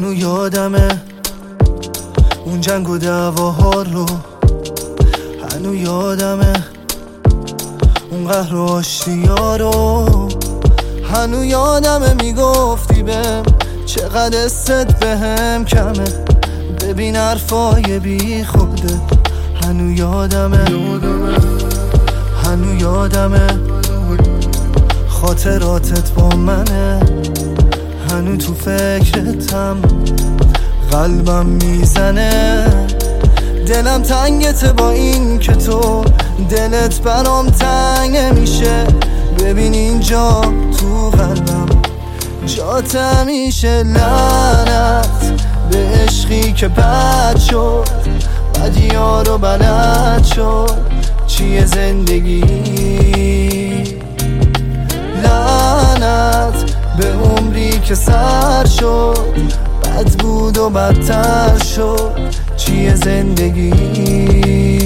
هنو یادمه اون جنگ و دعواها رو، هنو یادمه اون قهر و آشتیا رو، هنو یادمه میگفتی بهم چقدر استت بهم کمه، ببین حرفای بی خوده. هنو یادمه هنو یادمه خاطراتت با منه، هنو تو فکرتم قلبم میزنه، دلم تنگته با این که تو دلت برام تنگ نمیشه، ببین اینجا تو قلبم جات همیشه. لعنت به عشقی که بد شد، بدیا رو بلد شد چیه زندگی، لعنت به عمری که سر شد، بد بود و بدتر شد چیه زندگی.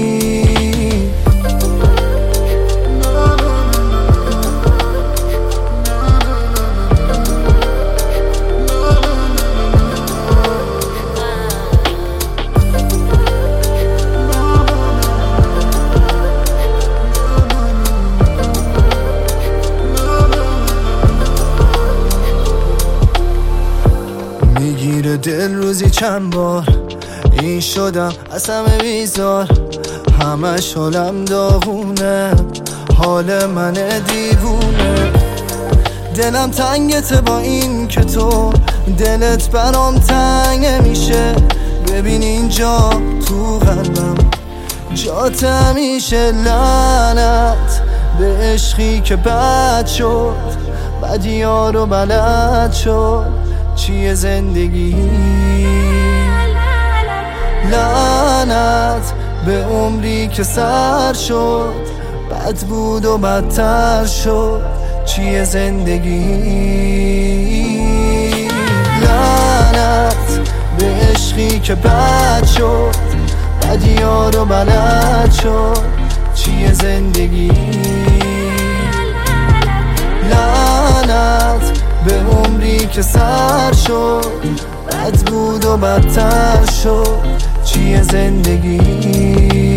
میگیره دل روزی چند بار، این شدم از همه بیزار، همش حالم داغونه، حال من دیوونه، دلم تنگته با این که تو دلت برام تنگ نمیشه، ببین اینجا تو قلبم جات همیشه. لعنت به عشقی که بد شد، بدیا رو بلد شد چیه زندگی، لعنت به عمری که سر شد، بد بود و بدتر شد چیه زندگی، لعنت به عشقی که بد شد، بدیا رو بلد شد چیه زندگی، لعنت به عمری که سر شد، بد بود و بدتر شد چیه زندگی.